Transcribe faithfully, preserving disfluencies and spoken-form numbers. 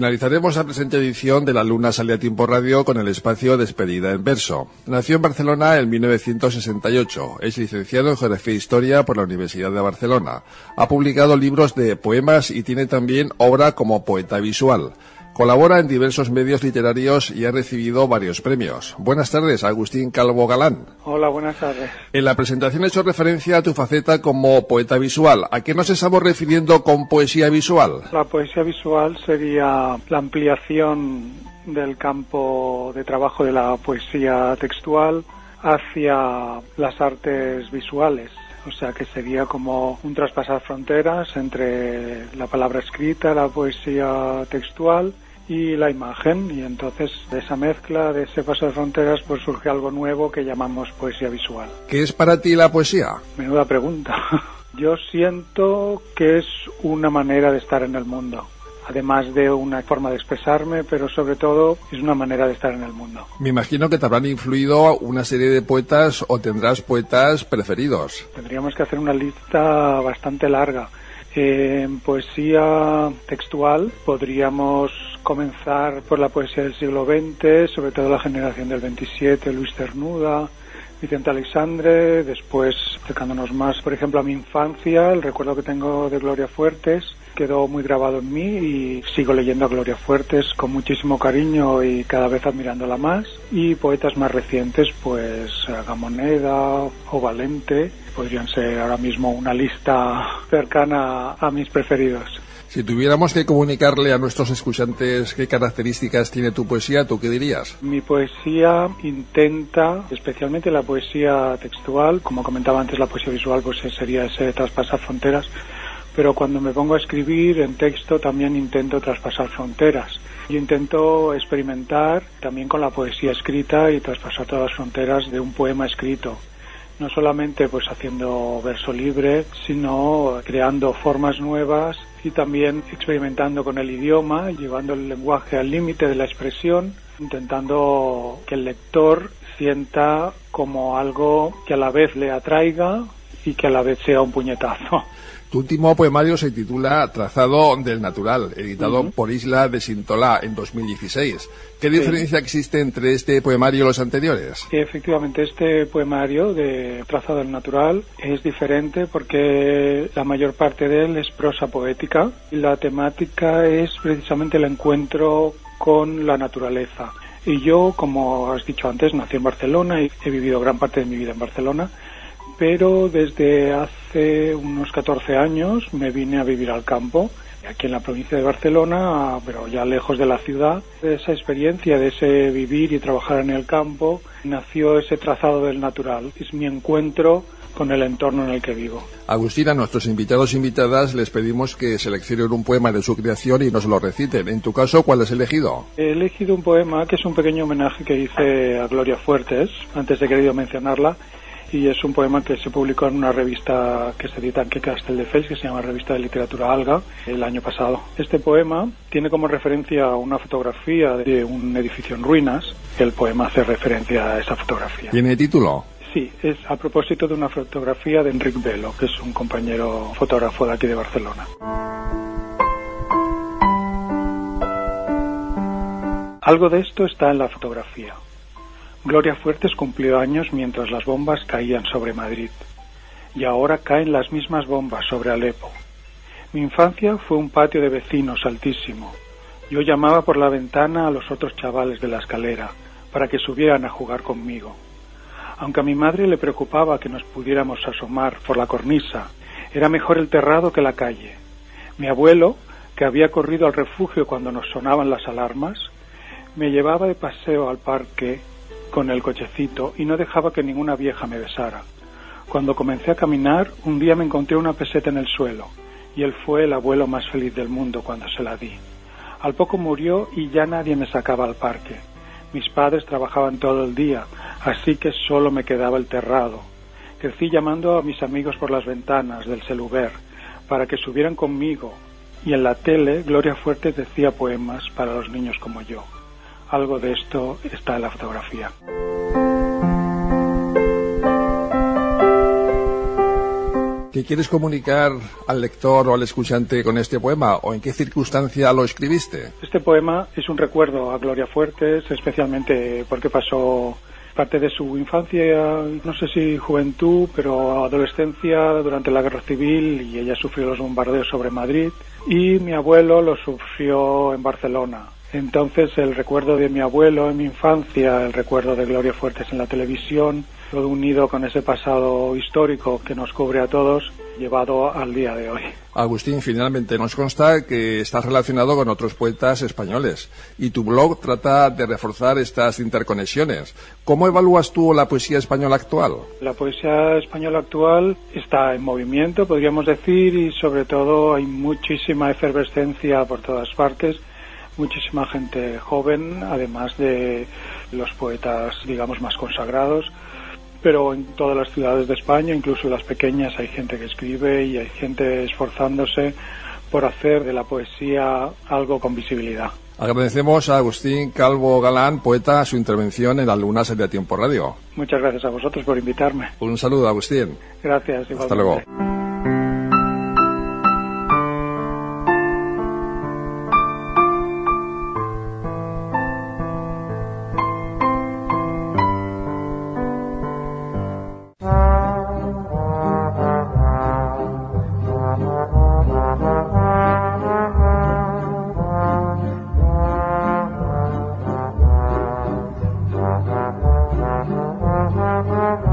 Finalizaremos la presente edición de La Luna Sale a Tiempo Radio con el espacio Despedida en Verso. Nació en Barcelona en mil novecientos sesenta y ocho. Es licenciado en Geografía e Historia por la Universidad de Barcelona. Ha publicado libros de poemas y tiene también obra como poeta visual. Colabora en diversos medios literarios y ha recibido varios premios. Buenas tardes, Agustín Calvo Galán. Hola, buenas tardes. En la presentación he hecho referencia a tu faceta como poeta visual. ¿A qué nos estamos refiriendo con poesía visual? La poesía visual sería la ampliación del campo de trabajo de la poesía textual hacia las artes visuales. O sea que sería como un traspasar fronteras entre la palabra escrita, la poesía textual y la imagen. Y entonces de esa mezcla, de ese paso de fronteras, pues surge algo nuevo que llamamos poesía visual. ¿Qué es para ti la poesía? Menuda pregunta. Yo siento que es una manera de estar en el mundo. Además de una forma de expresarme, pero sobre todo es una manera de estar en el mundo. Me imagino que te habrán influido una serie de poetas o tendrás poetas preferidos. Tendríamos que hacer una lista bastante larga. En poesía textual podríamos comenzar por la poesía del siglo veinte, sobre todo la generación del veintisiete, Luis Cernuda, Vicente Aleixandre. Después, acercándonos más, por ejemplo, a mi infancia, el recuerdo que tengo de Gloria Fuertes quedó muy grabado en mí y sigo leyendo a Gloria Fuertes con muchísimo cariño y cada vez admirándola más. Y poetas más recientes, pues Gamoneda o Valente, podrían ser ahora mismo una lista cercana a mis preferidos. Si tuviéramos que comunicarle a nuestros escuchantes qué características tiene tu poesía, ¿tú qué dirías? Mi poesía intenta, especialmente la poesía textual, como comentaba antes, la poesía visual pues sería ese traspasar fronteras, pero cuando me pongo a escribir en texto también intento traspasar fronteras. Yo intento experimentar también con la poesía escrita y traspasar todas las fronteras de un poema escrito. No solamente pues haciendo verso libre, sino creando formas nuevas y también experimentando con el idioma, llevando el lenguaje al límite de la expresión, intentando que el lector sienta como algo que a la vez le atraiga y que a la vez sea un puñetazo. Tu último poemario se titula Trazado del Natural, editado uh-huh. por Isla de Sintolá en dos mil dieciséis. ¿Qué sí. diferencia existe entre este poemario y los anteriores? Efectivamente, este poemario de Trazado del Natural es diferente porque la mayor parte de él es prosa poética y la temática es precisamente el encuentro con la naturaleza. Y yo, como has dicho antes, nací en Barcelona y he vivido gran parte de mi vida en Barcelona, pero desde hace unos catorce años me vine a vivir al campo, aquí en la provincia de Barcelona, pero ya lejos de la ciudad. De esa experiencia, de ese vivir y trabajar en el campo, nació ese trazado del natural. Es mi encuentro con el entorno en el que vivo. Agustín, a nuestros invitados e invitadas les pedimos que seleccionen un poema de su creación y nos lo reciten. En tu caso, ¿cuál has elegido? He elegido un poema que es un pequeño homenaje que hice a Gloria Fuertes, antes de querido mencionarla, y es un poema que se publicó en una revista que se edita en Castelldefels, que se llama Revista de Literatura Alga, el año pasado. Este poema tiene como referencia una fotografía de un edificio en ruinas. El poema hace referencia a esa fotografía. ¿Tiene título? Sí, es a propósito de una fotografía de Enric Velo, que es un compañero fotógrafo de aquí de Barcelona. Algo de esto está en la fotografía. Gloria Fuertes cumplió años mientras las bombas caían sobre Madrid. Y ahora caen las mismas bombas sobre Alepo. Mi infancia fue un patio de vecinos altísimo. Yo llamaba por la ventana a los otros chavales de la escalera para que subieran a jugar conmigo. Aunque a mi madre le preocupaba que nos pudiéramos asomar por la cornisa, era mejor el terrado que la calle. Mi abuelo, que había corrido al refugio cuando nos sonaban las alarmas, me llevaba de paseo al parque con el cochecito y no dejaba que ninguna vieja me besara. Cuando comencé a caminar, un día me encontré una peseta en el suelo, y él fue el abuelo más feliz del mundo cuando se la di. Al poco murió y ya nadie me sacaba al parque. Mis padres trabajaban todo el día, así que solo me quedaba el terrado. Crecí llamando a mis amigos por las ventanas del Celuber para que subieran conmigo, y en la tele Gloria Fuertes decía poemas para los niños como yo. Algo de esto está en la fotografía. ¿Qué ¿Qué quieres comunicar al lector o al escuchante con este poema, o en qué circunstancia lo escribiste? Este poema es un recuerdo a Gloria Fuertes, especialmente porque pasó parte de su infancia, no sé si juventud, pero adolescencia durante la Guerra Civil, y ella sufrió los bombardeos sobre Madrid, y mi abuelo lo sufrió en Barcelona. Entonces el recuerdo de mi abuelo en mi infancia, el recuerdo de Gloria Fuertes en la televisión, lo he unido con ese pasado histórico que nos cubre a todos, llevado al día de hoy. Agustín, finalmente nos consta que estás relacionado con otros poetas españoles y tu blog trata de reforzar estas interconexiones. ¿Cómo evalúas tú la poesía española actual? La poesía española actual está en movimiento, podríamos decir, y sobre todo hay muchísima efervescencia por todas partes, muchísima gente joven, además de los poetas, digamos, más consagrados. Pero en todas las ciudades de España, incluso las pequeñas, hay gente que escribe y hay gente esforzándose por hacer de la poesía algo con visibilidad. Agradecemos a Agustín Calvo Galán, poeta, su intervención en La Luna Sale a Tiempo Radio. Muchas gracias a vosotros por invitarme. Un saludo, Agustín. Gracias. Igualmente. Hasta luego. Thank you.